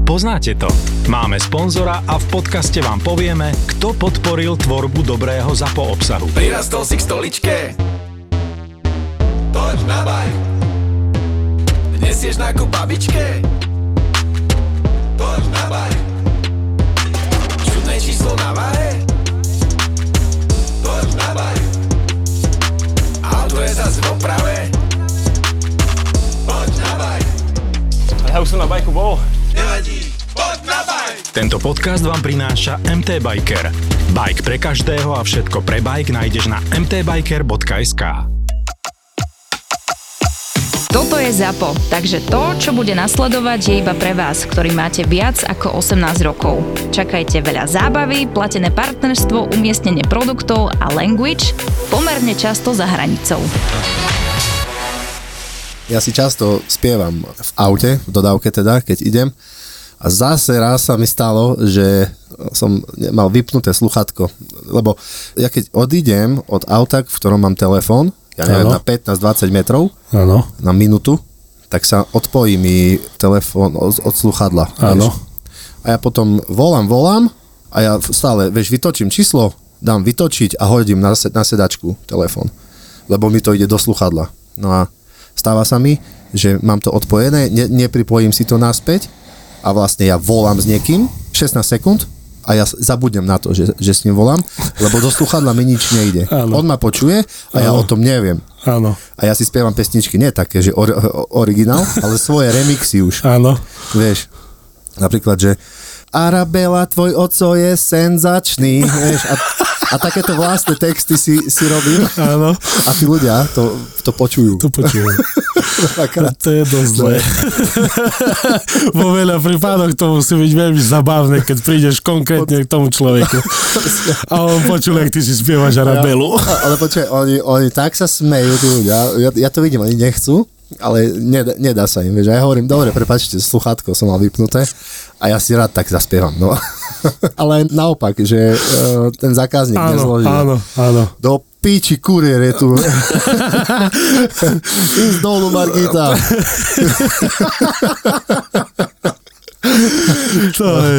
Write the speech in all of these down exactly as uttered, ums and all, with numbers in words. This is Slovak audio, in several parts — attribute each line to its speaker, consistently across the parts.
Speaker 1: Poznáte to. Máme sponzora a v podcaste vám povieme, kto podporil tvorbu dobrého ZAPO obsahu.
Speaker 2: Prirastol si k stoličke? Toč na bajk. Nesieš nákup babičke? Toč na bajk. Čudné číslo na váhe? Toč na bajk. Auto je zas v oprave? Poď na bajk.
Speaker 3: Ja už som na bajku bol.
Speaker 2: Nevadí, poď na bajk!
Speaker 1: Tento podcast vám prináša em té Biker. Bike pre každého a všetko pre bike nájdeš na em té biker bodka es ká.
Speaker 4: Toto je ZAPO, takže to, čo bude nasledovať, je iba pre vás, ktorý máte viac ako osemnásť rokov. Čakajte veľa zábavy, platené partnerstvo, umiestnenie produktov a language pomerne často za hranicou.
Speaker 5: Ja si často spievam v aute, v dodávke teda, keď idem. A zase raz sa mi stalo, že som mal vypnuté sluchátko. Lebo ja keď odídem od auta, v ktorom mám telefón, ja neviem, ano. Na pätnásť dvadsať metrov, ano. Na minútu, tak sa odpojí mi telefón od, od sluchadla. Áno. A ja potom volám, volám a ja stále, vieš, vytočím číslo, dám vytočiť a hodím na, na sedačku telefón. Lebo mi to ide do sluchadla. No a stáva sa mi, že mám to odpojené, ne, nepripojím si to naspäť a vlastne ja volám s niekým šestnásť sekúnd a ja zabudnem na to, že, že s ním volám, lebo do sluchadla mi nič nejde. Áno. On ma počuje a ja Áno. o tom neviem. Áno. A ja si spievam pesničky, nie také, že or, originál, ale svoje remixy už. Áno. Vieš, napríklad, že Arabela, tvoj oco je senzačný, vieš, a A takéto vlastné texty si, si robím. Áno. A tí ľudia to, to počujú. To počujú. To je dosť zlé. Vo veľa prípadoch to musí byť veľmi zabavné, keď prídeš konkrétne k tomu človeku. A on počul, jak ty si spievaš Arabelu. Ja, ale počuj, oni, oni tak sa smejú, tí ľudia. Ja, ja to vidím, oni nechcú, ale nedá, nedá sa im. Vieš. A ja hovorím, dobre, prepáčte, sluchátko som mal vypnuté a ja si rád tak zaspievam. No. Ale naopak, že uh, ten zákazník áno, nezloží. Áno, áno. Do píči kuriér je tu. Ísť dolu, Margita. To je...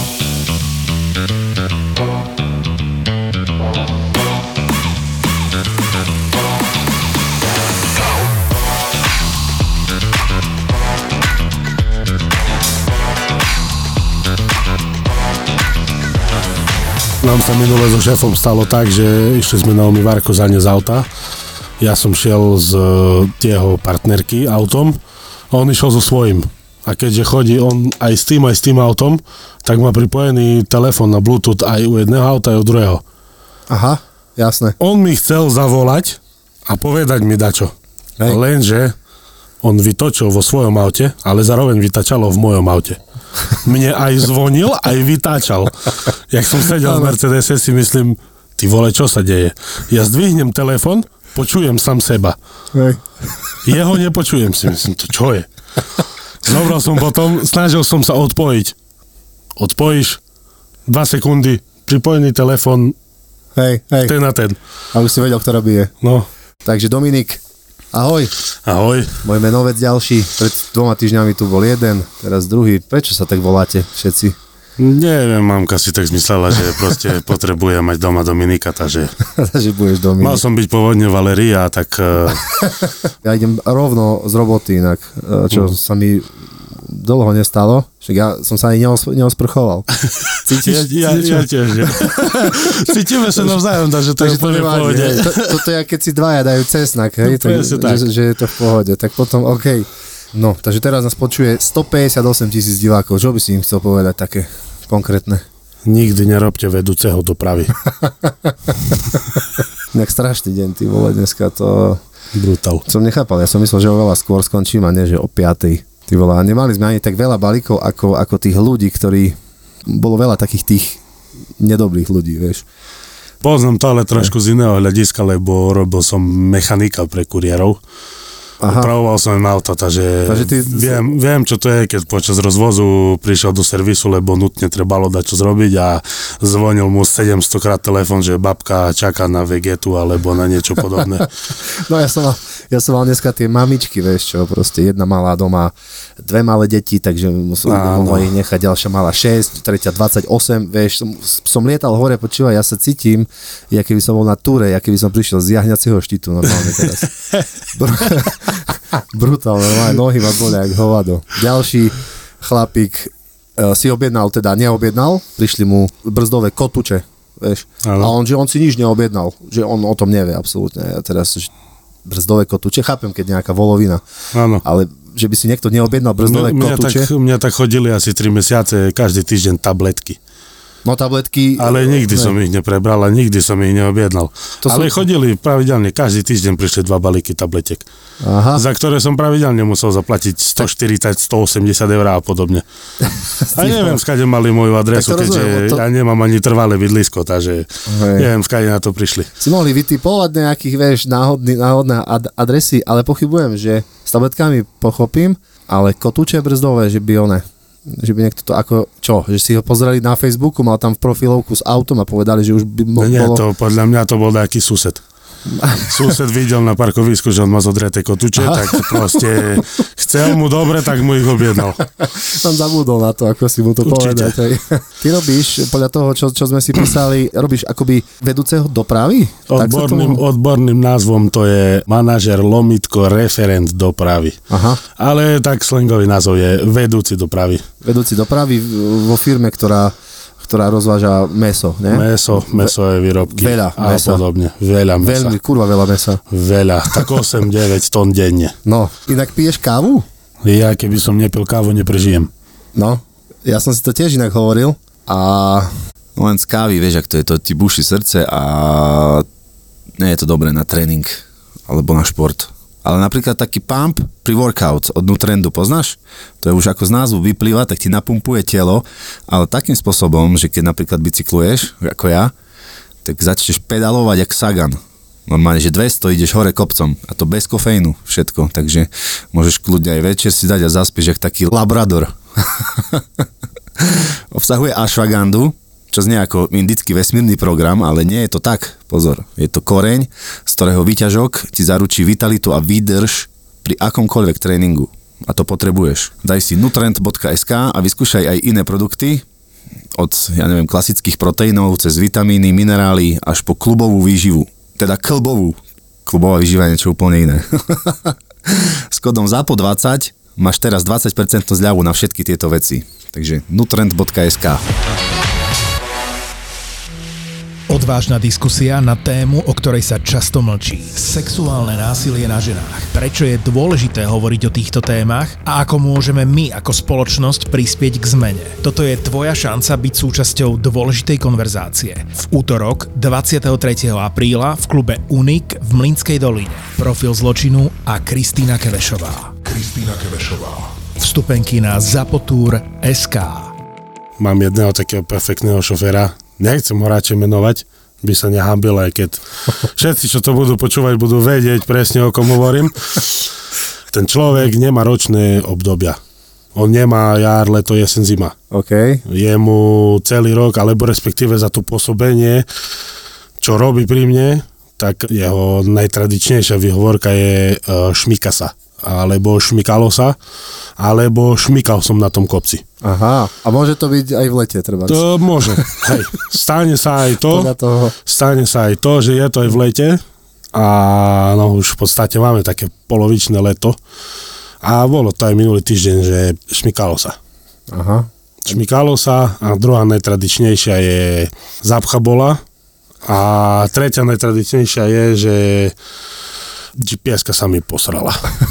Speaker 5: Nám sa minule so šéfom stalo tak, že išli sme na umývárku za ne z auta. Ja som šiel z jeho partnerky autom a on išiel so svojím. A keďže chodí on aj s tým, aj s tým autom, tak má pripojený telefón na Bluetooth aj u jedného auta, aj u druhého. Aha, jasné. On mi chcel zavolať a povedať mi dačo. Hej. Lenže on vytočil vo svojom aute, ale zároveň vytačalo v mojom aute. Mne aj zvonil, aj vytáčal. Jak som sedel v Mercedese, si myslím, ty vole, čo sa deje? Ja zdvihnem telefon, počujem sám seba. Hej. Jeho nepočujem, si myslím, to čo je? Zobral som potom, snažil som sa odpojiť. Odpojíš, dva sekundy, pripojený telefon, hej, hej. Ten a ten. A už si vedel, ktorá bije. No. Takže Dominik, ahoj. Ahoj. Môj menovec ďalší. Pred dvoma týždňami tu bol jeden, teraz druhý. Prečo sa tak voláte všetci?
Speaker 6: Neviem, mamka si tak zmyslela, že proste potrebuje mať doma Dominika, takže...
Speaker 5: takže budeš Dominik.
Speaker 6: Mal som byť pôvodne Valéria, tak...
Speaker 5: Ja idem rovno z roboty inak, čo mm. sa mi dlho nestalo, však ja som sa ani neos- neosprchoval. Cítiš? Ja, ja, ja tiež. Cítime sa navzájom, takže to takže je úplne v pohode. To, toto je, keď si dvaja dajú cesnak, hej, tak, tak. Že, že je to v pohode, tak potom OK. No, takže teraz nás počuje stopäťdesiatosem tisíc divákov, čo by si im chcel povedať také konkrétne?
Speaker 6: Nikdy nerobte vedúceho dopravy.
Speaker 5: Nejak strašný deň, ty vole, dneska to...
Speaker 6: Brutál.
Speaker 5: Som nechápal, ja som myslel, že oveľa skôr skončím a nie, že o piatej. Ty vole, a nemali sme ani tak veľa balíkov, ako, ako tých ľudí, ktorí... Bolo veľa takých tých nedobrých ľudí, vieš.
Speaker 6: Poznám to ale trošku z iného hľadiska, lebo robil som mechanika pre kuriérov. Upravoval som im auto, takže, takže ty... viem, viem, čo to je, keď počas rozvozu prišiel do servisu, lebo nutne trebalo dať čo zrobiť a zvonil mu sedemstokrát telefón, že babka čaká na vegetu alebo na niečo podobné.
Speaker 5: No ja som mal, Ja som mal dneska tie mamičky, vieš čo, proste jedna malá doma, dve malé deti, takže musel mohla ich nechať, ďalšia mala šesť, tretia dvadsaťosem, vieš, som, som lietal hore, počúvaj, ja sa cítim, ja keby som bol na túre, ja keby som prišiel z jahňacieho štítu normálne teraz. Br- Brutálne, normálne, nohy ma bolia jak hovado. Ďalší chlapík uh, si objednal, teda neobjednal, prišli mu brzdové kotuče, vieš, ano. A on, že on si nič neobjednal, že on o tom nevie absolútne, ja teraz brzdové kotuče, chápem, keď nejaká volovina, ano. Ale že by si niekto neobjednal brzdové
Speaker 6: mňa
Speaker 5: kotuče.
Speaker 6: Tak, mňa tak chodili asi tri mesiace, každý týždeň tabletky.
Speaker 5: No tabletky...
Speaker 6: Ale nikdy ne. som ich neprebral a nikdy som ich neobjednal. To ale som... chodili pravidelne, každý týždeň prišli dva balíky tabletiek. Aha. Za ktoré som pravidelne musel zaplatiť stoštyridsať, stoosemdesiat eur a podobne. A neviem, skade mali moju adresu, keďže to... ja nemám ani trvalé bydlisko, takže hej. Neviem, skade na to prišli.
Speaker 5: Si mohli vytipovať nejakých, vieš, náhodný, náhodné ad- adresy, ale pochybujem, že s tabletkami pochopím, ale kotúče brzdové, že by one... že by niekto to ako, čo, že si ho pozerali na Facebooku, mal tam v profilovku s autom a povedali, že už by mo-
Speaker 6: no nie,
Speaker 5: bolo...
Speaker 6: to podľa mňa to bol nejaký sused. Sused videl na parkovisku, že on má zodreté kotuče, tak proste chcel mu dobre, tak mu ich objednal.
Speaker 5: Som zabudol na to, ako si mu to povedať. Ty robíš, podľa toho, čo, čo sme si písali, robíš akoby vedúceho dopravy?
Speaker 6: Odborným, odborným názvom to je manažer lomitko referent dopravy. Aha. Ale tak slangový názov je vedúci dopravy. Vedúci
Speaker 5: dopravy vo firme, ktorá ktorá rozváža mäso, ne?
Speaker 6: Mäso, mäsové výrobky.
Speaker 5: Veľa
Speaker 6: a
Speaker 5: mäsa.
Speaker 6: Podobne. Veľa mäsa.
Speaker 5: Veľmi, kurva veľa mäsa.
Speaker 6: Veľa, tak osem deväť tón denne.
Speaker 5: No, inak piješ kávu?
Speaker 6: Ja keby som nepil kávu, neprežijem.
Speaker 5: No, ja som si to tiež inak hovoril a...
Speaker 7: No len z kávy, vieš, ak to je, to ti buší srdce a nie je to dobré na tréning alebo na šport. Ale napríklad taký pump pri workout od Nutrendu, poznáš? To je už ako z názvu vyplýva, tak ti napumpuje telo, ale takým spôsobom, že keď napríklad bicykluješ, ako ja, tak začneš pedalovať jak Sagan. Normálne, že dvesto ideš hore kopcom a to bez kofeínu všetko, takže môžeš kľudne aj večer si dať a zaspieš jak taký labrador. Obsahuje ashwagandu, čo znie ako indický vesmírny program, ale nie je to tak. Pozor, je to koreň, z ktorého výťažok ti zaručí vitalitu a výdrž pri akomkoľvek tréningu. A to potrebuješ. Daj si nutrent bodka es ká a vyskúšaj aj iné produkty, od, ja neviem, klasických proteínov, cez vitamíny, minerály, až po klubovú výživu. Teda klbovú. Klubová výživa je niečo úplne iné. S kódom zápo dvadsať máš teraz dvadsať percent zľavu na všetky tieto veci. Takže nutrent bodka es ká.
Speaker 2: Odvážna diskusia na tému, o ktorej sa často mlčí. Sexuálne násilie na ženách. Prečo je dôležité hovoriť o týchto témach a ako môžeme my ako spoločnosť prispieť k zmene. Toto je tvoja šanca byť súčasťou dôležitej konverzácie. V útorok dvadsiateho tretieho apríla v klube Unik v Mlynskej doline. Profil zločinu a Kristýna Kevešová. Kristýna Kevešová. Vstupenky na zapotur bodka es ká.
Speaker 6: Mám jedného takého perfektného šoféra, nechcem ho radšej menovať, by sa nehambil, aj keď všetci, čo to budú počúvať, budú vedieť presne, o kom hovorím. Ten človek nemá ročné obdobia. On nemá jar, leto, jesen, zima.
Speaker 5: Okay.
Speaker 6: Je mu celý rok, alebo respektíve za to pôsobenie, čo robí pri mne, tak jeho najtradičnejšia výhovorka je uh, šmika sa. Alebo šmykalo sa, alebo šmykal som na tom kopci.
Speaker 5: Aha, a môže to byť aj v lete, treba?
Speaker 6: To môže, hej. Stane sa aj to, stane sa aj to, že je to aj v lete a no už v podstate máme také polovičné leto a bolo to aj minulý týždeň, že šmykalo sa.
Speaker 5: Aha.
Speaker 6: Šmykalo sa a druhá najtradičnejšia je zápcha bola a tretia najtradičnejšia je, že gé pé eska sa mi posrala.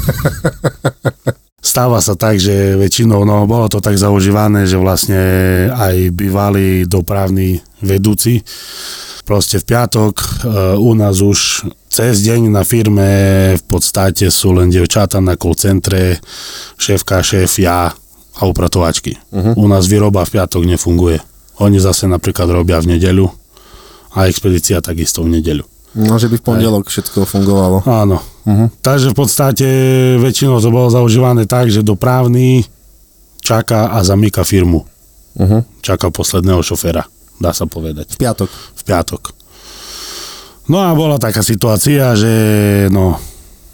Speaker 6: Stáva sa tak, že väčšinou, no bolo to tak zaužívané, že vlastne aj bývalí dopravní vedúci proste v piatok e, u nás už cez deň na firme v podstate sú len dievčatá na call centre, šéfka, šéf, ja a upratovačky. Uh-huh. U nás výroba v piatok nefunguje. Oni zase napríklad robia v nedeľu a expedícia takisto v nedeľu.
Speaker 5: No, že by v pondelok všetko fungovalo.
Speaker 6: Áno. Uh-huh. Takže v podstate väčšinou to bolo zaužívané tak, že dopravný čaká a zamýka firmu. Uh-huh. Čaká posledného šoféra, dá sa povedať.
Speaker 5: V piatok.
Speaker 6: V piatok. No a bola taká situácia, že no,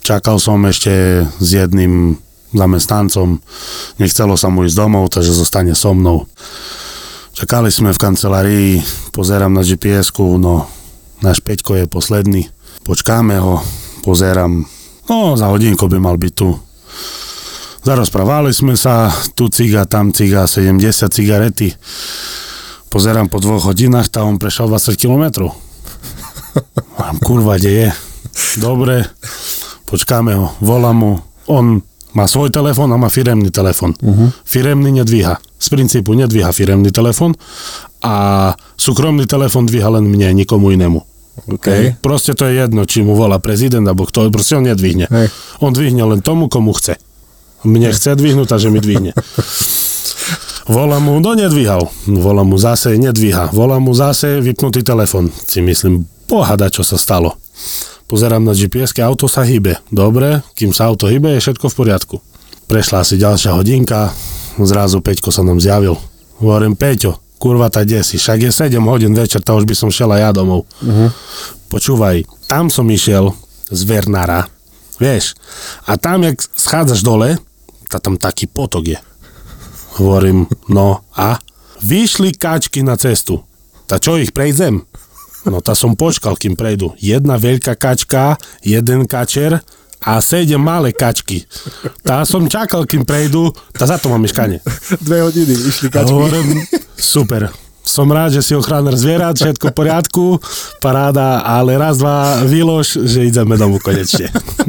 Speaker 6: Čakal som ešte s jedným zamestnancom, nechcelo sa mu ísť domov, takže zostane so mnou. Čakali sme v kancelárii, pozerám na gé pé esku, no náš Peťko je posledný. Počkáme ho, pozerám, no za hodinku by mal byť tu. Zarozprávali sme sa, tu ciga, tam ciga, sedemdesiat cigarety. Pozerám po dvoch hodinách, tá on prešiel dvadsať kilometrov. Mám kurva, kde je? Dobre, počkáme ho, volám mu, on má svoj telefón a má firemný telefón. Uh-huh. Firemný nedvíha. Z princípu nedvíha firemný telefón a súkromný telefón dvíha len mne, nikomu inému. Okay. Proste to je jedno, či mu volá prezident, alebo kto, proste on nedvihne. Hey. On dvihne len tomu, komu chce. Mne chce dvihnúť, takže mi dvihne. Volá mu, no nedvíhal. Volá mu zase, nedvíha. Volá mu zase, vypnutý telefón. Si myslím, pohada, čo sa stalo. Pozerám na gé pé eske, auto sa hýbe. Dobre, kým sa auto hýbe, je všetko v poriadku. Prešla asi ďalšia hodinka, zrazu Peťko sa nám zjavil. Hovorím, Peťo, kurva, tá kde si? Však je sedem hodín večer, tá už by som šiel aj ja domov. Uh-huh. Počúvaj, tam som išiel z Vernára, vieš, a tam, jak schádzaš dole, tá tam taký potok je. Hovorím, no a? Vyšli kačky na cestu. Tá čo, ich prejdem? No tá som počkal, kým prejdu. Jedna veľká kačka, jeden kačer a sedem malé kačky. Tá som čakal, kým prejdu, tá za to mám myškanie.
Speaker 5: Dve hodiny išli kačky.
Speaker 6: Hovorím, super. Som rád, že si ochránár zvierat, všetko v poriadku, paráda, ale raz, dva, vylož, že ideme domov konečne.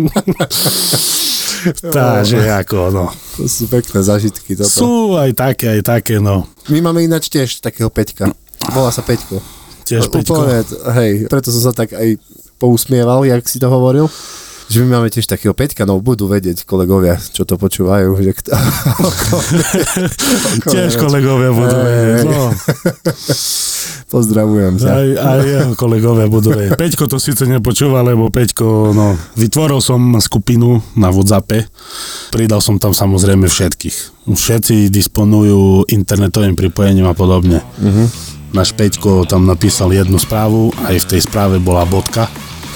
Speaker 6: Takže ako, no.
Speaker 5: To sú pekné zážitky. Toto.
Speaker 6: Sú aj také, aj také, no.
Speaker 5: My máme ináč tiež takého Peťka. Volá sa Peťko.
Speaker 6: Tiež Peťko.
Speaker 5: Úplne, hej, preto som sa tak aj pousmieval, jak si to hovoril. Že my máme tiež takého Peťka, no budú vedieť kolegovia, čo to počúvajú. Že kto...
Speaker 6: tiež kolegovia budú vedieť, no.
Speaker 5: Pozdravujem sa.
Speaker 6: Aj, aj jeho kolegovia budú vedieť. Peťko to síce nepočúva, lebo Peťko, no, vytvoril som skupinu na WhatsAppe, pridal som tam samozrejme všetkých. Všetci disponujú internetovým pripojením a podobne. Uh-huh. Náš Peťko tam napísal jednu správu, aj v tej správe bola bodka.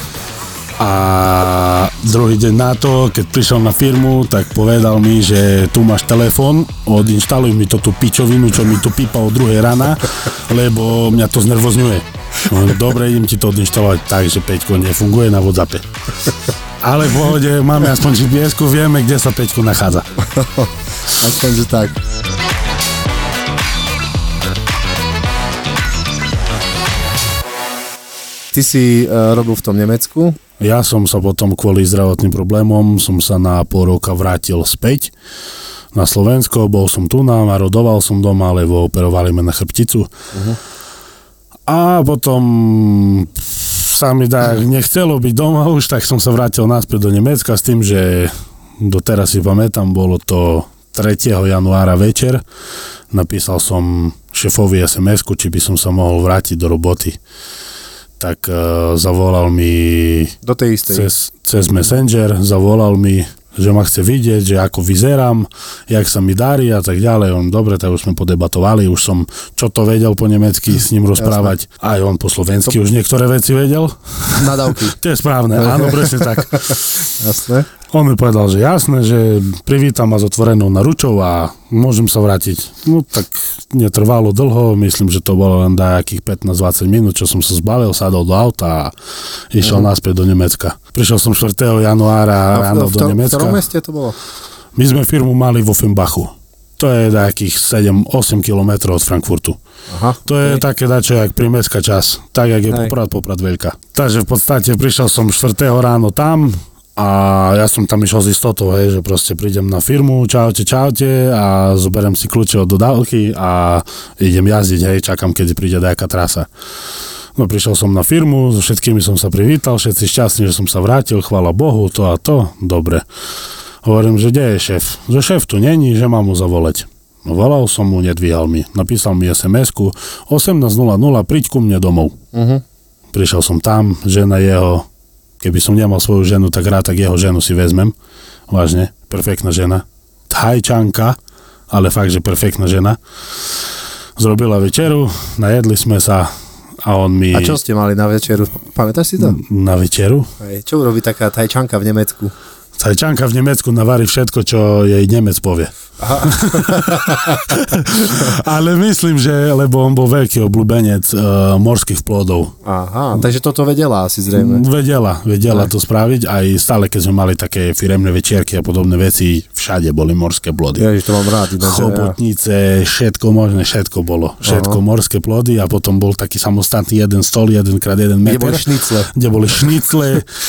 Speaker 6: A druhý deň na to, keď prišiel na firmu, tak povedal mi, že tu máš telefón, odinštaluj mi to tú pičovinu, čo mi tu pípa od druhej rana, lebo mňa to znervozňuje. Dobre, idem ti to odinštalovať tak, že Peťko nefunguje na WhatsAppe. Ale v pohode, máme aspoň gé pé esku, vieme, kde sa Peťko nachádza.
Speaker 5: Aspoň, že tak. Ty si uh, robil v tom Nemecku?
Speaker 6: Ja som sa potom kvôli zdravotným problémom som sa na pol roka vrátil späť na Slovensko, bol som tu, narodoval som doma, lebo operovali ma na chrbticu. Uh-huh. A potom sa mi dá, nechcelo byť doma už, tak som sa vrátil naspäť do Nemecka s tým, že doteraz si pamätám, bolo to tretieho januára večer. Napísal som šéfovi es em esku, či by som sa mohol vrátiť do roboty. Tak uh, zavolal mi
Speaker 5: do tej istej.
Speaker 6: Cez, cez Messenger, zavolal mi, že ma chce vidieť, že ako vyzerám, jak sa mi darí a tak ďalej. On, dobre, tak už sme podebatovali, už som čo to vedel po nemecky s ním rozprávať. Jasne. Aj on po slovensky to... už niektoré veci vedel.
Speaker 5: Nadávky.
Speaker 6: To je správne, áno, presne tak.
Speaker 5: Jasné.
Speaker 6: On mi povedal, že jasné, že privítam ma s otvorenou naručou a môžem sa vrátiť. No tak netrvalo dlho, myslím, že to bolo len nejakých pätnásť dvadsať minút, čo som sa zbalil, sadol do auta a išiel uh-huh. naspäť do Nemecka. Prišiel som štvrtého januára ráno do
Speaker 5: to,
Speaker 6: Nemecka.
Speaker 5: V ktorom meste to bolo?
Speaker 6: My sme firmu mali vo Offenbachu. To je nejakých sedem osem kilometrov od Frankfurtu. Aha, to je okay. Také dačo, jak primestská časť, tak jak je Hej. Poprad, Poprad veľká. Takže v podstate prišiel som štvrtého ráno tam, a ja som tam išiel s istotou, hej, že proste prídem na firmu, čaute, čaute a zoberiem si kľúče od dodávky a idem jazdiť, hej, čakám, keď príde nejaká trasa. No prišiel som na firmu, so všetkými som sa privítal, všetci šťastní, že som sa vrátil, chvála Bohu, to a to, dobre. Hovorím, že kde je šéf? Že šéf tu není, že mám mu zavolať. No volal som mu, nedvíhal mi, napísal mi es em esku, osemnásť nula nula, príď ku mne domov. Uh-huh. Prišiel som tam, žena jeho, keby som nemal svoju ženu, tak rád, tak jeho ženu si vezmem. Vážne, perfektná žena. Thajčanka, ale fakt, že perfektná žena. Zrobila večeru, najedli sme sa a on mi...
Speaker 5: A čo ste mali na večeru? Pamätáš si to?
Speaker 6: Na večeru?
Speaker 5: Aj, čo urobí taká Thajčanka v Nemecku?
Speaker 6: Cajčanka v Nemecku navarí všetko, čo jej Nemec povie. Ale myslím, že, lebo on bol veľký obľúbenec uh, morských plodov.
Speaker 5: Aha, takže toto vedela asi zrejme.
Speaker 6: Vedela, vedela to spraviť, aj stále, keď sme mali také firemné večierky a podobné veci, všade boli morské plody.
Speaker 5: Ježiš, to mám rád.
Speaker 6: Chobotnice, všetko možné, všetko bolo. Všetko Aha. morské plody a potom bol taký samostatný jeden stol, jeden krát jeden meter.
Speaker 5: Kde boli šnicle.
Speaker 6: Kde boli šnicle,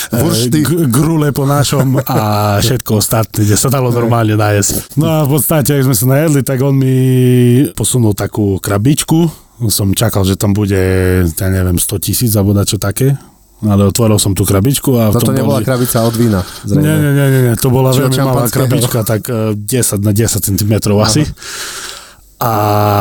Speaker 6: g- grule po našom a všetko ostatné, kde sa dalo normálne najesť. No a v podstate, ak sme sa najedli, tak on mi posunul takú krabičku. Som čakal, že tam bude, ja neviem, sto tisíc alebo dačo také. Ale otvoril som tú krabičku a v tom
Speaker 5: to nebola boli... krabica od vína, zrejme.
Speaker 6: Nie, nie, nie, nie, to bola Čo, veľmi malá krabička, tak desať na desať centimetrov asi. A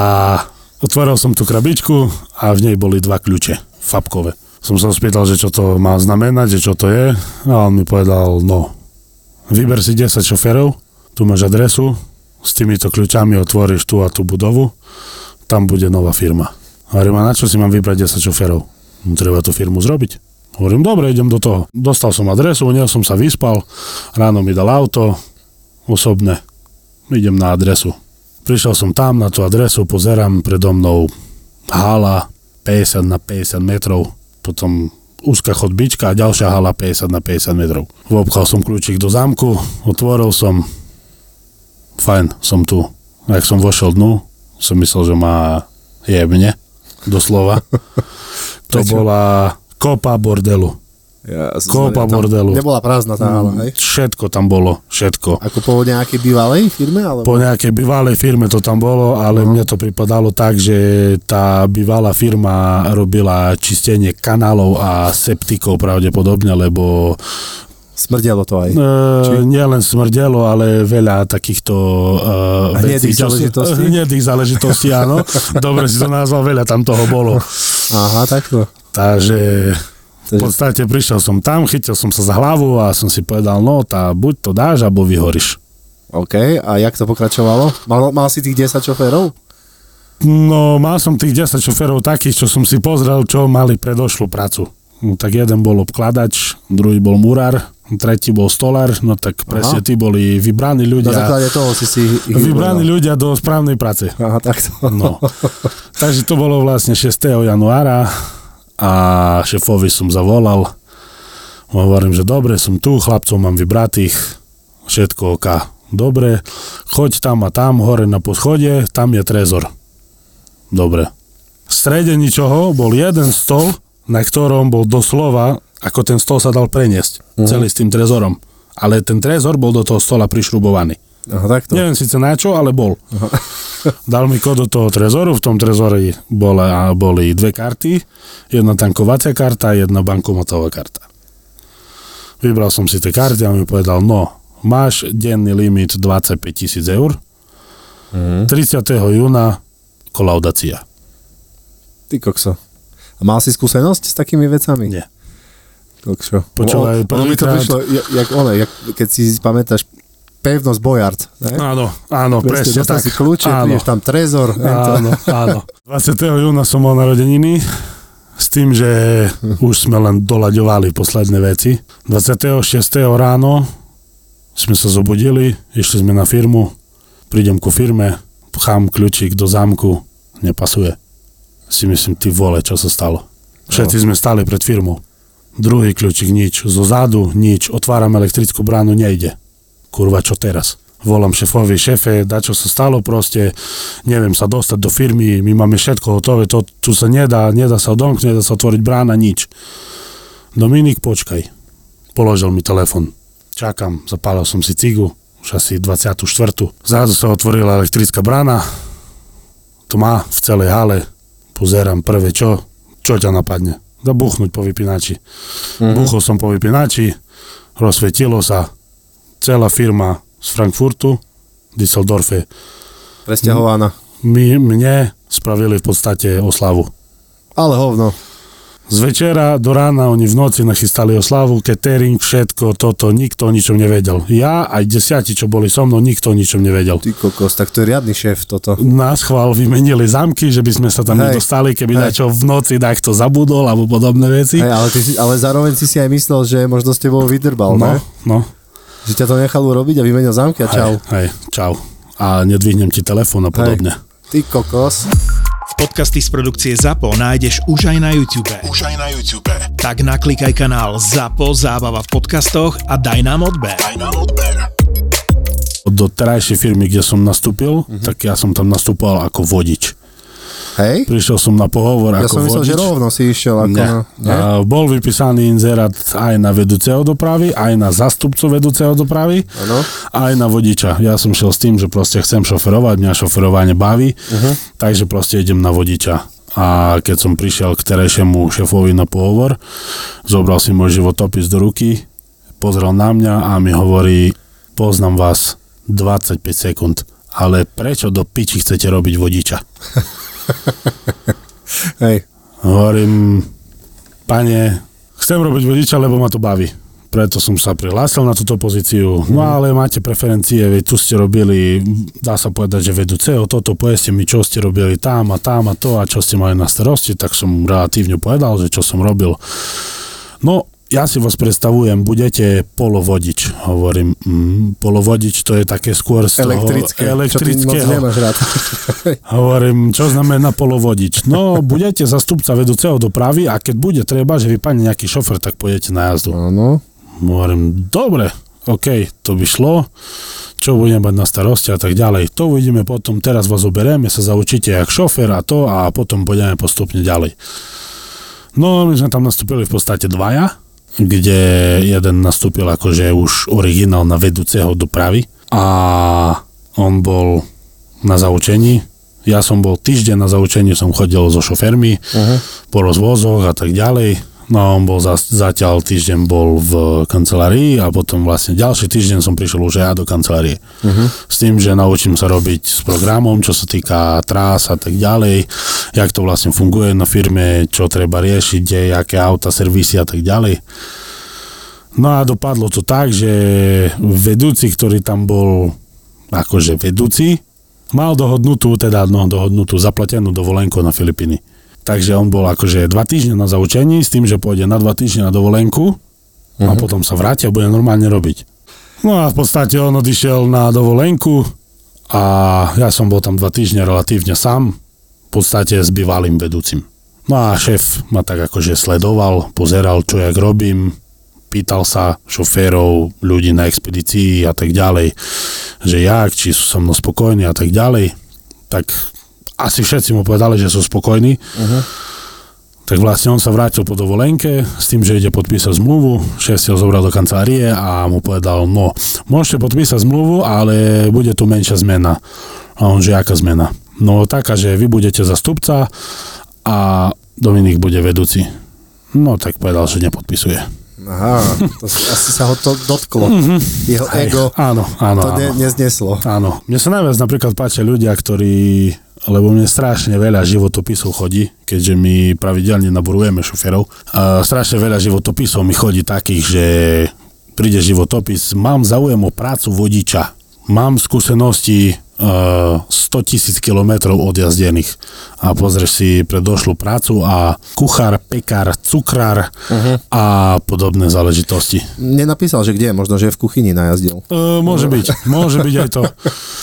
Speaker 6: otvoril som tú krabičku a v nej boli dva kľúče, fabkové. Som sa spýtal, že čo to má znamenať, že čo to je. A on mi povedal, no, vyber si desať šoférov, tu máš adresu, s týmito kľúčami otvoríš tú a tú budovu, tam bude nová firma. Hovorím, a na čo si mám vybrať desať šoférov? No, treba tú firmu zrobiť. Hovorím, dobre, idem do toho. Dostal som adresu, u neho som sa vyspal, ráno mi dal auto, osobné, idem na adresu. Prišiel som tam na tú adresu, pozerám predo mnou hala päťdesiat na päťdesiat metrov, potom úzka chodbička a ďalšia hala päťdesiat na päťdesiat metrov. Vopchal som kľúčik do zámku, otvoril som, fajn, som tu. A jak som vošiel dnu, som myslel, že ma jebne, doslova. To bola kopa bordelu.
Speaker 5: Ja,
Speaker 6: kopa bordelu.
Speaker 5: Nebola prázdna tá hala, hej?
Speaker 6: Všetko tam bolo, všetko.
Speaker 5: Ako po nejakej bývalej firme? Alebo...
Speaker 6: Po nejakej bývalej firme to tam bolo, ale uh-huh. mne to pripadalo tak, že tá bývalá firma robila čistenie kanálov a septikov pravdepodobne, lebo
Speaker 5: smrdelo to aj.
Speaker 6: E, nie len smrdelo, ale veľa takýchto uh, vecí.
Speaker 5: Hnedých záležitostí?
Speaker 6: Hnedých záležitostí, áno. Dobre si to nazval, veľa tam toho bolo.
Speaker 5: Aha, takto.
Speaker 6: Takže v podstate prišiel som tam, chytil som sa za hlavu a som si povedal, no tá buď to dáš, alebo vyhoríš.
Speaker 5: OK, a jak to pokračovalo? Mal, mal si tých desať šoférov?
Speaker 6: No, mal som tých desať šoférov takých, čo som si pozrel, čo mali predošlú prácu. No, tak jeden bol obkladač, druhý bol murár, tretí bol stolár, no tak presne tí boli vybraní ľudia.
Speaker 5: Na základe toho si si ich
Speaker 6: vybraní ľudia do správnej práce.
Speaker 5: Aha, takto.
Speaker 6: No. Takže to bolo vlastne šiesteho januára a šéfovi som zavolal. Hovorím, že dobre, som tu, chlapcov mám vybratých, všetko oká. Dobre, choď tam a tam, hore na poschodie, tam je trezor. Dobre. V strede ničoho bol jeden stol, na ktorom bol doslova, ako ten stol sa dal preniesť, uh-huh. celý s tým trezorom. Ale ten trezor bol do toho stola prišrubovaný.
Speaker 5: Aha, takto.
Speaker 6: Neviem síce na čo, ale bol. Aha. Dal mi kód do toho trezoru, v tom trezore bola, boli dve karty, jedna tankovacia karta a jedna bankomatová karta. Vybral som si tie karty a mi povedal, no, máš denný limit dvadsaťpäť tisíc eur, uh-huh. tridsiateho júna kolaudácia.
Speaker 5: Ty kokso. A mal si skúsenosť s takými vecami?
Speaker 6: Nie.
Speaker 5: Kokso.
Speaker 6: Počúvaj,
Speaker 5: ono mi to prišlo, jak one, jak, keď si pamätáš pevnosť Bojard. Ne?
Speaker 6: Áno, áno, presne, presne tak.
Speaker 5: Si kľúče, prídeš tam trezor.
Speaker 6: Áno, áno. dvadsiateho júna som mal narodeniny, s tým, že už sme len doľaďovali posledné veci. dvadsiateho šiesteho ráno sme sa zobudili, išli sme na firmu, prídem ku firme, pchám kľúčik do zámku, nepasuje. Si myslím, ty vole, čo sa stalo. Všetci sme stáli pred firmou. Druhý kľúčik, nič. Zo zádu, nič. Otváram elektrickú bránu, nejde. Kurva, čo teraz? Volám šéfovi, šéfe, dačo sa stalo proste, neviem sa dostať do firmy, my máme všetko hotové, to tu sa nedá, nedá sa odomknúť, nedá sa otvoriť brána, nič. Dominik, počkaj. Položil mi telefon. Čakám, zapálil som si cigu, už asi dvadsiatu štvrtú Zrazu sa otvorila elektrická brána, tma v celej hale, pozerám prvé čo, čo ťa napadne? Da buchnúť po vypínači. Mm-hmm. Buchol som po vypínači, rozsvietilo sa, celá firma z Frankfurtu, Düsseldorfe.
Speaker 5: Presťahovaná.
Speaker 6: My, mne spravili v podstate oslavu.
Speaker 5: Ale hovno.
Speaker 6: Z večera do rána oni v noci nachystali oslavu, catering, všetko toto, nikto o ničom nevedel. Ja aj desiati, čo boli so mnou, nikto o ničom nevedel.
Speaker 5: Ty kokos, tak to je riadny šéf toto.
Speaker 6: Na schvál vymenili zámky, že by sme sa tam Hej. nedostali, keby dačo v noci takto zabudol alebo podobné veci.
Speaker 5: Hej, ale, ty si, ale zároveň si si aj myslel, že možno s tebou vydrbal,
Speaker 6: no,
Speaker 5: ne?
Speaker 6: No,
Speaker 5: Že ťa to nechal urobiť a vymenil zámky a čau.
Speaker 6: Hej, hej, čau. A nedvihnem ti telefón a podobne.
Speaker 5: Hej, ty kokos.
Speaker 2: Podcasty z produkcie ZAPO nájdeš už aj na YouTube.
Speaker 1: Už aj na YouTube.
Speaker 2: Tak naklikaj kanál ZAPO Zábava v podcastoch a daj nám odber.
Speaker 1: Daj nám odber.
Speaker 6: Do terajšej firmy, kde som nastúpil, uh-huh. tak ja som tam nastúpal ako vodič.
Speaker 5: Hej?
Speaker 6: Prišiel som na pohovor
Speaker 5: ja
Speaker 6: ako vodič. Ja som
Speaker 5: myslel, že rovno si išiel ako
Speaker 6: nie.
Speaker 5: na... Nie?
Speaker 6: A bol vypísaný inzerát aj na vedúceho dopravy, aj na zastupcu vedúceho dopravy, ano. Aj na vodiča. Ja som šiel s tým, že proste chcem šoferovať, mňa šoferovanie baví, uh-huh. takže proste idem na vodiča. A keď som prišiel k terajšiemu šéfovi na pohovor, zobral si môj životopis do ruky, pozrel na mňa a mi hovorí, poznám vás dvadsaťpäť sekúnd, ale prečo do piči chcete robiť vodiča?
Speaker 5: Hej.
Speaker 6: Hovorím, pane, chcem robiť vodiča, lebo ma to baví. Preto som sa prihlásil na túto pozíciu. No ale máte preferencie, veď tu ste robili, dá sa povedať, že vedúceho toto, povedzte mi, čo ste robili tam a tam a to a čo ste mali na starosti, tak som relatívne povedal, že čo som robil. No, ja si vás predstavujem, budete polovodič. Hovorím, mm, polovodič to je také skôr z toho
Speaker 5: elektrické,
Speaker 6: elektrického.
Speaker 5: Čo ty moc nemáš rád.
Speaker 6: Hovorím, čo znamená polovodič? No, budete zastupca vedúceho dopravy a keď bude treba, že vypadne nejaký šofer, tak pôjdete na jazdu.
Speaker 5: Áno.
Speaker 6: Hovorím, dobre, OK, to by šlo. Čo budeme mať na starosti a tak ďalej. To uvidíme potom, teraz vás oberieme, sa zaučíte jak šofer a to a potom budeme postupne ďalej. No, my sme tam nastúpili v podstate dvaja, kde jeden nastúpil akože už originál na vedúceho dopravy a on bol na zaučení. Ja som bol týždeň na zaučení, som chodil so šoférmi uh-huh. po rozvozoch a tak ďalej. No on bol za, zatiaľ týždeň bol v kancelárii a potom vlastne ďalší týždeň som prišiel už ja do kancelárie. Uh-huh. S tým, že naučím sa robiť s programom, čo sa týka trás a tak ďalej, jak to vlastne funguje na firme, čo treba riešiť, kde, aké auta, servisy a tak ďalej. No a dopadlo to tak, že vedúci, ktorý tam bol akože vedúci, mal dohodnutú, teda no, dohodnutú zaplatenú dovolenku na Filipíny. Takže on bol akože dva týždne na zaučení s tým, že pôjde na dva týždne na dovolenku uh-huh. a potom sa vráti a bude normálne robiť. No a v podstate on odišiel na dovolenku a ja som bol tam dva týždne relatívne sám, v podstate s bývalým vedúcim. No a šéf ma tak akože sledoval, pozeral, čo jak robím, pýtal sa šoférov, ľudí na expedícii a tak ďalej, že jak, či sú so mnou spokojní a tak ďalej. Tak asi všetci mu povedali, že sú spokojní. Uh-huh. Tak vlastne on sa vrátil po dovolenke s tým, že ide podpísať zmluvu. Šéf si ho zobral do kancelárie a mu povedal, no, môžete podpísať zmluvu, ale bude tu menšia zmena. A on, že aká zmena? No taká, že vy budete zastupca a Dominik bude vedúci. No tak povedal, že nepodpisuje.
Speaker 5: Aha, to asi sa ho to dotklo. Mm-hmm. Jeho ego
Speaker 6: áno, áno,
Speaker 5: to ne,
Speaker 6: áno.
Speaker 5: nezneslo.
Speaker 6: Áno. Mne sa najviac napríklad páčia ľudia, ktorí, lebo mne strašne veľa životopisov chodí, keďže my pravidelne naborujeme šoferov. A strašne veľa životopisov mi chodí takých, že príde životopis, mám záujem o prácu vodiča, mám skúsenosti uh, sto tisíc kilometrov odjazdených a pozrieš si predošlú prácu a kuchár, pekár, cukrár uh-huh. a podobné záležitosti.
Speaker 5: Nenapísal, že kde? Možno, že v kuchyni najazdil.
Speaker 6: Uh, môže no. byť, môže byť aj to.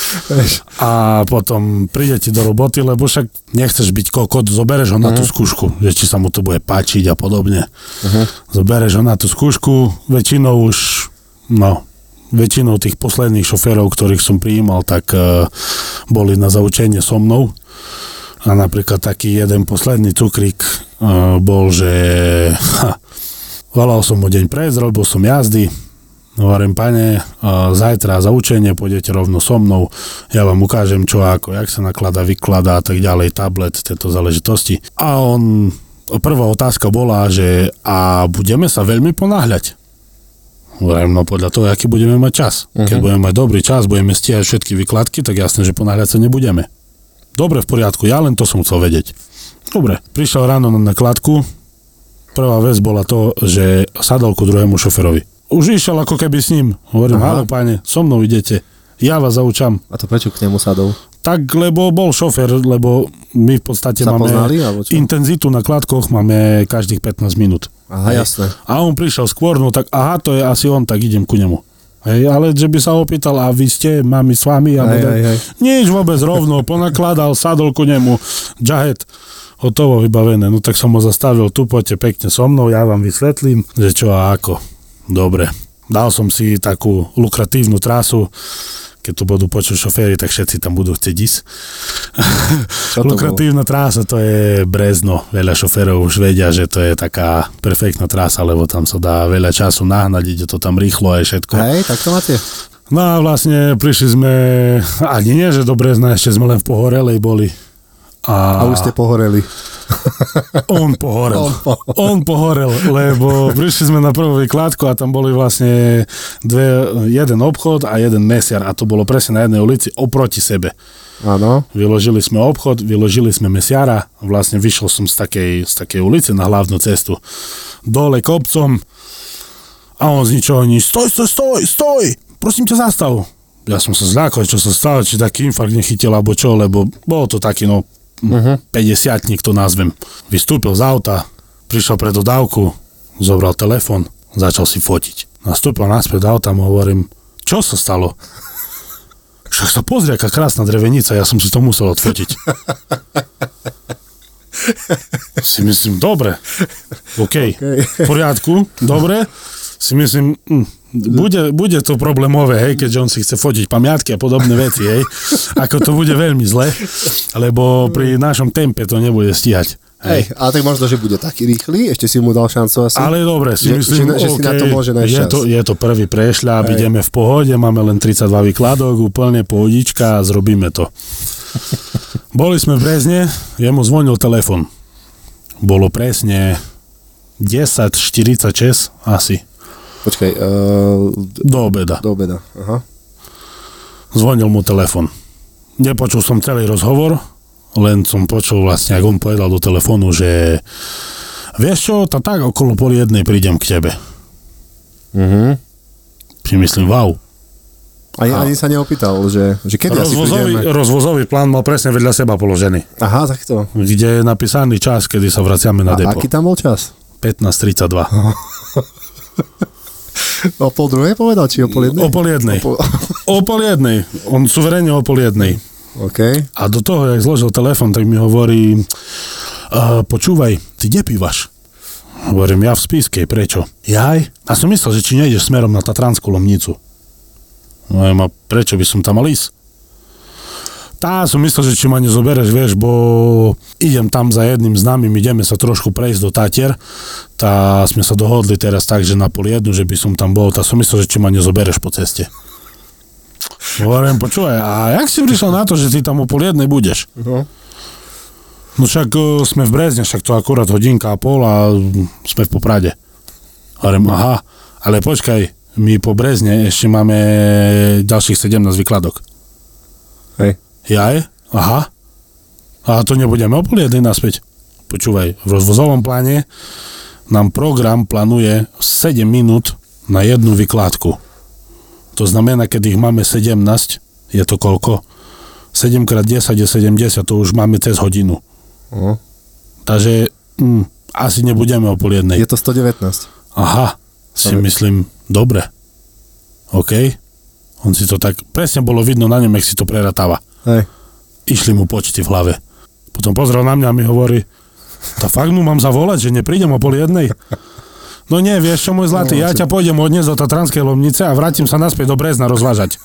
Speaker 6: A potom príde ti do roboty, lebo však nechceš byť kokot, zobereš ho na uh-huh. tú skúšku, že či sa mu to bude páčiť a podobne. Uh-huh. Zobereš ho na tú skúšku, väčšinou už, no, väčšinou tých posledných šoférov, ktorých som prijímal, tak uh, boli na zaučenie so mnou. A napríklad taký jeden posledný cukrík uh, bol, že ha, volal som o deň pred, robil som jazdy. Hovorím, pane, uh, zajtra za učenie pôjdete rovno so mnou. Ja vám ukážem čo ako, jak sa nakladá, vykladá a tak ďalej, tablet, tieto záležitosti. A on, prvá otázka bola, že a budeme sa veľmi ponáhľať. Hovorím, no podľa toho, aký budeme mať čas. Uh-huh. Keď budeme mať dobrý čas, budeme stíhať všetky výkladky, tak jasné, že ponáhľať sa nebudeme. Dobre, v poriadku, ja len to som chcel vedieť. Dobre, prišiel ráno na nakladku, prvá vec bola to, že sadol ku druhému šoferovi. Už išiel ako keby s ním. Hovorím, áno páne, so mnou idete, ja vás zaučam.
Speaker 5: A to prečo k nemu sadol?
Speaker 6: Tak, lebo bol šofer, lebo my v podstate
Speaker 5: sa
Speaker 6: máme
Speaker 5: poznali,
Speaker 6: intenzitu na kladkoch, máme každých pätnásť minút.
Speaker 5: Aha, jasné.
Speaker 6: A on prišiel skôr, no tak aha, to je asi on, tak idem ku nemu. Hej, ale že by sa opýtal, a vy ste, mami s vami? A
Speaker 5: hej, hej, hej.
Speaker 6: Nič vôbec, rovno, ponakladal, sadol ku nemu, džahet, hotovo, vybavené. No tak som ho zastavil, tu poďte pekne so mnou, ja vám vysvetlím, že čo a ako. Dobre, dal som si takú lukratívnu trasu, keď tu budú počuť šoféry, tak všetci tam budú chcieť ísť. Lukratívna trása, to je Brezno. Veľa šoférov už vedia, že to je taká perfektná trása, lebo tam sa dá veľa času nahnať, ide to tam rýchlo aj všetko.
Speaker 5: Hej, tak to máte.
Speaker 6: No a vlastne prišli sme, ani nie, že do Brezna, ešte sme len v Pohorelej boli. A,
Speaker 5: a už ste pohoreli.
Speaker 6: On pohorel. On, po... On pohorel, lebo prišli sme na prvú výkladku a tam boli vlastne dve, jeden obchod a jeden mesiar a to bolo presne na jednej ulici oproti sebe.
Speaker 5: Áno.
Speaker 6: Vyložili sme obchod, vyložili sme mesiara, vlastne vyšiel som z takej, z takej ulice na hlavnú cestu. Dole kopcom a on z ničoho nič. Stoj, stoj, stoj, stoj! Prosím ťa, zastav. Ja som sa zľakol, čo sa stalo, či taký infarkt nechytil, alebo čo, lebo bolo to taký, no, Uh-huh. päťdesiatnik to nazvem. Vystúpil z auta, prišiel pre dodávku, zobral telefon, začal si fotiť. Nastúpil naspäť do auta a mu hovorím, čo sa stalo? Však sa pozri, aká krásna drevenica, ja som si to musel odfotiť. Si myslím, dobre, OK, okay. V poriadku, dobre, si myslím, hm, bude, bude to problémové, hej, keďže on si chce fotiť pamiatky a podobné veci, hej, ako to bude veľmi zle, lebo pri našom tempe to nebude stíhať. Hej,
Speaker 5: ale tak možno, že bude taký rýchly, ešte si mu dal šancu asi.
Speaker 6: Ale dobre, si
Speaker 5: že,
Speaker 6: myslím,
Speaker 5: že, že
Speaker 6: okay,
Speaker 5: si na to môže nájsť
Speaker 6: je
Speaker 5: čas.
Speaker 6: to, je to prvý prešľap, ideme v pohode, máme len tridsaťdva výkladok, úplne pohodička a zrobíme to. Boli sme v Brezne, jemu zvonil telefon. Bolo presne desať štyridsaťšesť asi.
Speaker 5: Počkaj. Uh,
Speaker 6: do obeda.
Speaker 5: Do obeda, aha.
Speaker 6: Zvonil mu telefon. Nepočul som celý rozhovor, len som počul vlastne, ako on povedal do telefónu, že vieš čo, tá tak okolo pol jednej prídem k tebe. Mhm. Si myslím, wow.
Speaker 5: Ani, ani sa neopýtal, že, že kedy
Speaker 6: rozvozový,
Speaker 5: asi prídeme.
Speaker 6: Rozvozový plán mal presne vedľa seba položený.
Speaker 5: Aha, takto.
Speaker 6: Kde je napísaný čas, kedy sa vraciame na
Speaker 5: A
Speaker 6: depo.
Speaker 5: aký tam bol čas?
Speaker 6: pätnásť tridsaťdva.
Speaker 5: O pol druhej povedal, či o pol jednej?
Speaker 6: O pol jednej.
Speaker 5: O pol,
Speaker 6: o pol jednej. On suverene o pol jednej.
Speaker 5: OK.
Speaker 6: A do toho, jak zložil telefon, tak mi hovorí, uh, počúvaj, ty kde bývaš? Hovorím, ja v Spiskej, prečo? Jaj? A som myslel, že či nejdeš smerom na Tatranskú Lomnicu. Hovorím, a prečo by som tam mal ísť? Tá, som myslel, že či ma nezobereš, vieš, bo idem tam za jedným známym, ideme sa trošku prejsť do Tatier, tá sme sa dohodli teraz tak, že na pol jednu, že by som tam bol, tá som myslel, že či ma nezobereš po ceste. Hovorím, počúvaj, a jak si prišiel na to, že ty tam o pol jednej budeš? Uh-huh. No však uh, sme v Brezne, však to akurát hodinka a pol a sme v Poprade. Hovorím, aha, ale počkaj, my po Brezne ešte máme ďalších sedemnásť výkladok.
Speaker 5: Hej.
Speaker 6: Jaj? Aha. A to nebudeme o pol jednej naspäť. Počúvaj, v rozvozovom pláne nám program plánuje sedem minút na jednu vykládku. To znamená, keď ich máme sedemnásť, je to koľko? sedem krát desať je sedemdesiat, to už máme cez hodinu. Uh. Takže hm, asi nebudeme o pol jednej.
Speaker 5: Je to sto devätnásť.
Speaker 6: Aha, si Dobre. Myslím, dobre. OK. On si to tak, presne bolo vidno na ňom, jak si to preratáva.
Speaker 5: Hej.
Speaker 6: Išli mu počty v hlave. Potom pozrel na mňa a mi hovorí, tá fakt mu mám zavolať, že neprídem o pol jednej? No nie, vieš čo, môj zlatý, no, ja čo? ťa pôjdem odniesť do Tatranskej Lomnice a vrátim sa naspäť do Brezna rozvážať.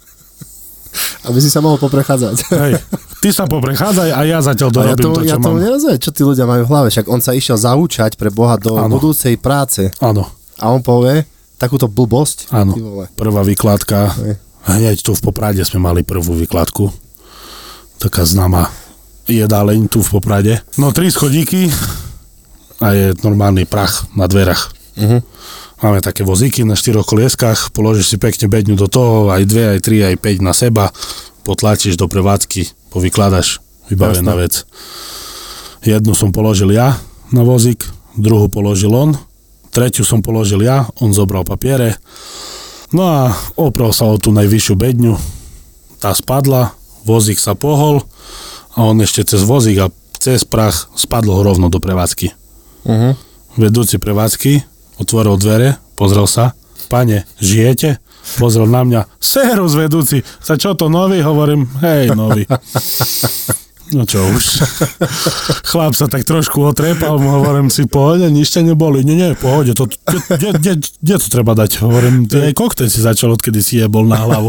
Speaker 5: Aby si sa mohol poprechádzať.
Speaker 6: Hej, ty sa poprechádzaj a ja zatiaľ dorobím ja to, to, čo
Speaker 5: ja
Speaker 6: mám. Ja
Speaker 5: to nerozumiem, čo tí ľudia majú v hlave, však on sa išiel zaučať pre Boha do ano. budúcej práce.
Speaker 6: Áno.
Speaker 5: A on povie takúto blbosť.
Speaker 6: Áno, prvá výkladka. Hej. Hneď tu v Poprade sme mali prvú výkladku. Taká známa jedáleň tu v Poprade. No tri schodíky a je normálny prach na dverách. Uh-huh. Máme také vozíky na štyroch kolieskách, položíš si pekne bedňu do toho, aj dve, aj tri, aj päť na seba, potlačíš do prevádzky, povykladaš, vybavená vec. Jednu som položil ja na vozík, druhú položil on, tretiu som položil ja, on zobral papiere, no a oprel sa o tú najvyššiu bedňu, tá spadla, vozík sa pohol a on ešte cez vozík a cez prach spadol rovno do prevádzky. Uh-huh. Vedúci prevádzky otvoril dvere, pozrel sa, pane, žijete? Pozrel na mňa, serus vedúci, za čo to nový? Hovorím, hej, nový. No čo už. Chlap sa tak trošku otrepal, mu hovorím si, pohode, nič ťa neboli. Nie, nie, pohode, to, kde to treba dať? Hovorím, ty aj kokteň si začal, odkedy si jebol na hlavu.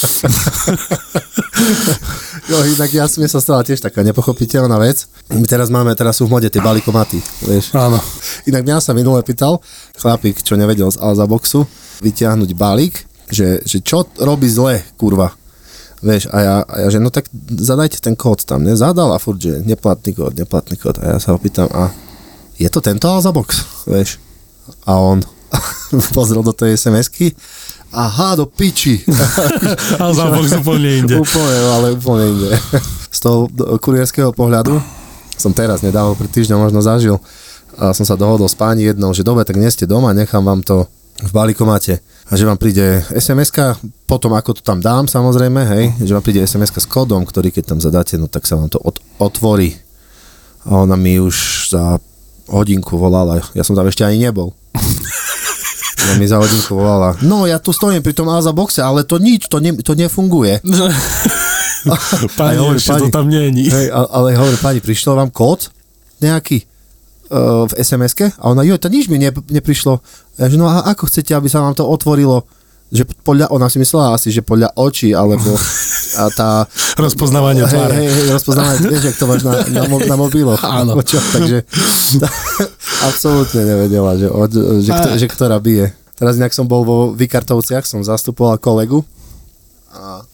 Speaker 5: Jo, inak ja som sa stala tiež taká nepochopiteľná vec. My teraz máme, teraz sú v mode tie balikomaty, vieš.
Speaker 6: Áno.
Speaker 5: Inak mňa sa minule pýtal chlapík, čo nevedel z Alza Boxu, vyťahnuť balík, že, že čo robí zle, kurva. Vieš, a ja, a ja, že no tak zadajte ten kód tam, ne? Zadal a furt, že neplatný kód, neplatný kód. A ja sa ho pýtam, a je to tento Alza Box, vieš? A on pozrel do tej es em esky, aha, do piči.
Speaker 6: Alza Box úplne inde.
Speaker 5: Úplne, ale úplne inde. Z toho kurierského pohľadu som teraz nedávno pred týždňom možno zažil, a som sa dohodol s pani jednou, že dobre, tak nie ste doma, nechám vám to v balikomate. A že vám príde es em eska, potom ako to tam dám samozrejme, hej, že vám príde es em eska s kódom, ktorý keď tam zadáte, no tak sa vám to od, otvorí. A ona mi už za hodinku volala, ja som tam ešte ani nebol. Ona mi za hodinku volala, no ja tu stojím pri tom Alza Boxe, ale to nič, to, ne, to nefunguje.
Speaker 6: Pani, hovorí, ešte pani, to tam nie je.
Speaker 5: Hej, ale hovorím, pani, prišiel vám kód nejaký uh, v es em eske? A ona, jo, to nič mi ne, neprišlo. Ja, že no a ako chcete, aby sa vám to otvorilo? Že podľa, ona si myslela asi, že podľa očí, alebo a tá...
Speaker 6: Rozpoznávanie tváre.
Speaker 5: Hej, hej, rozpoznávanie, vieš, jak to máš na, na, na mobiloch.
Speaker 6: Áno.
Speaker 5: Čo, takže absolútne nevedela, že, od, že, kto, že ktorá bije. Teraz inak som bol vo Vykartovciach, som zastupoval kolegu a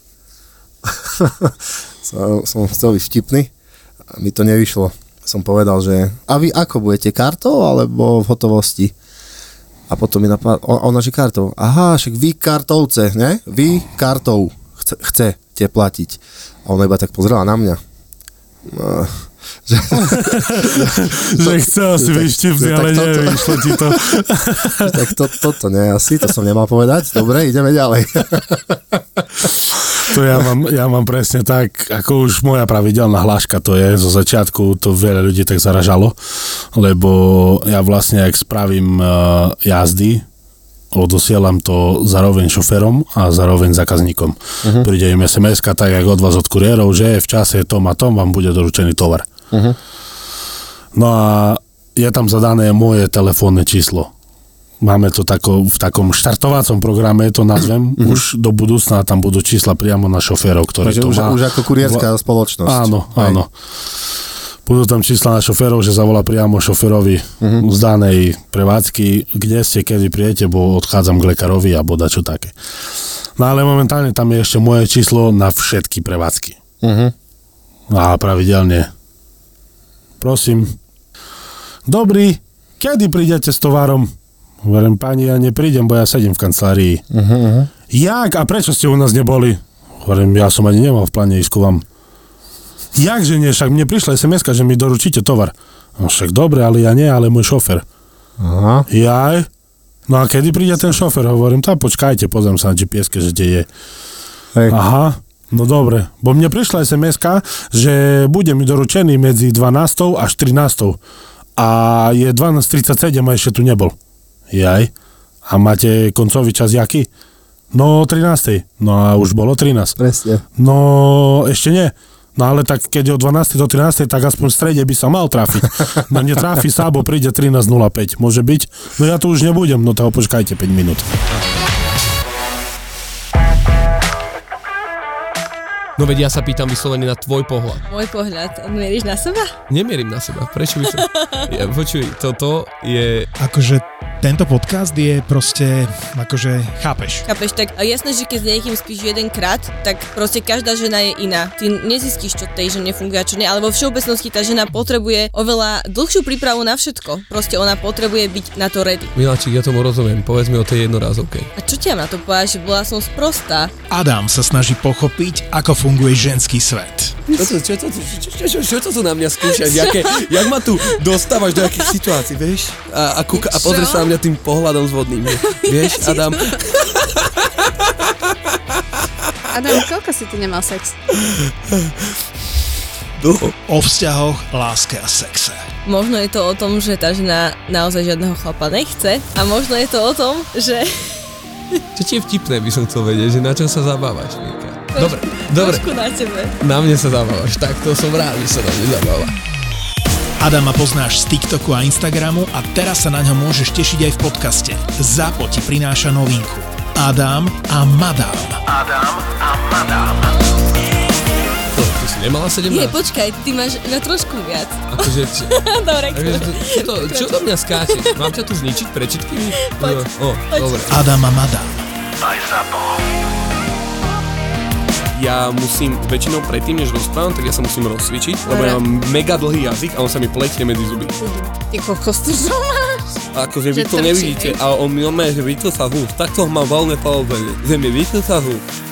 Speaker 5: som, som chcel byť vtipný a mi to nevyšlo. Som povedal, že a vy ako budete, kartou alebo v hotovosti? A potom mi napadlo, ona že kartou. Aha, však vy kartovce, ne? Vy kartou chce, chcete platiť. A ona iba tak pozrela na mňa. No, že,
Speaker 6: že chcel si byť vtipný, ale nevyšlo ti to.
Speaker 5: Tak to, toto nie, asi, to som nemal povedať. Dobre, ideme ďalej.
Speaker 6: To ja mám, ja mám presne tak, ako už moja pravidelná hláška to je, zo začiatku to veľa ľudí tak zaražalo, lebo ja vlastne, ak spravím uh, jazdy, odosielam to zároveň šoférom a zároveň zákazníkom. Uh-huh. Príde im es em eska, tak jak od vás od kuriérov, že v čase tom a tom vám bude doručený tovar. Uh-huh. No a je tam zadané moje telefónne číslo. Máme to tako, v takom štartovacom programe, to nazvem, mm-hmm. už do budúcna tam budú čísla priamo na šoférov, ktorí
Speaker 5: Takže
Speaker 6: to
Speaker 5: už,
Speaker 6: má.
Speaker 5: už ako kurierská Vla... spoločnosť.
Speaker 6: Áno, Aj. áno. Budú tam čísla na šoférov, že zavolá priamo šoférovi mm-hmm. z danej prevádzky, kde ste, kedy prijete, bo odchádzam k lekárovi a boda čo také. No ale momentálne tam je ešte moje číslo na všetky prevádzky. Mm-hmm. A pravidelne. Prosím. Dobrý, kedy prídete s tovarom? Hovorím, pani, ja neprídem, bo ja sedím v kancelárii. Uh-huh. Jak? A prečo ste u nás neboli? Hovorím, ja som ani nemal v pláne ísť ku vám. Jakže nie? Však mne prišla es em eska, že mi doručíte tovar. No však dobre, ale ja nie, ale môj šofer. Aha. Jaj? No a kedy príde ten šofer? Hovorím, tá počkajte, pozriem sa na gé pé eske, že kde je. Hej. Aha, no dobre. Bo mne prišla es em eska, že bude mi doručený medzi dvanástou až trinástou. A je dvanásť tridsaťsedem a ešte tu nebol. Jaj. A máte koncový čas jaký? No trinástej. No a už bolo trinásť.
Speaker 5: Presne.
Speaker 6: No ešte nie. No ale tak keď je od dvanástej do trinástej, tak aspoň v strede by sa mal trafiť. No netráfi sa, bo príde trinásť nula päť. Môže byť? No ja tu už nebudem. No toho počkajte päť minút.
Speaker 8: No veď ja sa pýtam vyslovene na tvoj pohľad.
Speaker 9: Môj pohľad? Mieríš na seba?
Speaker 8: Nemierim na seba. Prečo by som... Ja, počuj, toto je...
Speaker 2: Akože tento podcast je proste, akože, chápeš.
Speaker 9: Chápeš, tak jasné, že keď s niekým spíš jedenkrát, tak proste každá žena je iná. Ty nezistíš, čo tej žene funguje a čo nie, ale vo všeobecnosti tá žena potrebuje oveľa dlhšiu prípravu na všetko. Proste ona potrebuje byť na to ready.
Speaker 8: Miláčik, ja tomu rozumiem. Povedz mi o tej jednorázovke.
Speaker 9: A čo ti mám na to povedať, že bola som sprostá?
Speaker 2: Adam sa snaží pochopiť, ako funguje ženský svet.
Speaker 8: Čo to, čo to, čo, čo, čo, čo, čo to tu na mňa skúšaš? Jaké, jak ma tu dostávaš do akých situácií, vieš? A, a, kúka, a pozrieš sa na mňa tým pohľadom zvodným. Vieš, Adam?
Speaker 10: Adam, koľko si ty nemal sex?
Speaker 8: Dlho.
Speaker 2: O vzťahoch, láske a sexe.
Speaker 9: Možno je to o tom, že tá žena naozaj žiadneho chlapa nechce a možno je to o tom, že
Speaker 8: Čo ti je vtipné, by som chcel vedieť, že na čom sa zabávaš, Mirka? Dobre, dobre.
Speaker 9: Trošku na tebe.
Speaker 8: Na mne sa zabávaš, tak to som rád, že sa na mne zabáva.
Speaker 2: Adama poznáš z TikToku a Instagramu a teraz sa na ňo môžeš tešiť aj v podcaste. Zapo ti prináša novinku. Adam a Madam. Adam a Madam.
Speaker 8: To, ty si nemala sedemnásť?
Speaker 9: Nie, počkaj, ty máš na trošku viac.
Speaker 8: Akože... Či...
Speaker 9: Dobre,
Speaker 8: čo, to, čo do mňa skáčeš? Mám ťa tu zničiť pred všetkými?
Speaker 9: Poď,
Speaker 8: o,
Speaker 9: poď.
Speaker 8: Dobre.
Speaker 2: Adam a Madam.
Speaker 1: Aj Zapo.
Speaker 3: Ja musím, väčšinou predtým, než rozprávam, tak ja sa musím rozcvičiť, lebo ja mám mega dlhý jazyk a on sa mi pletie medzi zuby.
Speaker 9: Ty kokos, to čo máš?
Speaker 3: Akože vy
Speaker 9: Že
Speaker 3: to
Speaker 9: trčí,
Speaker 3: nevidíte, ale on mi normálne, že vytrsa hús. Takto ho mám veľmi položené, že mi vytrsa hús.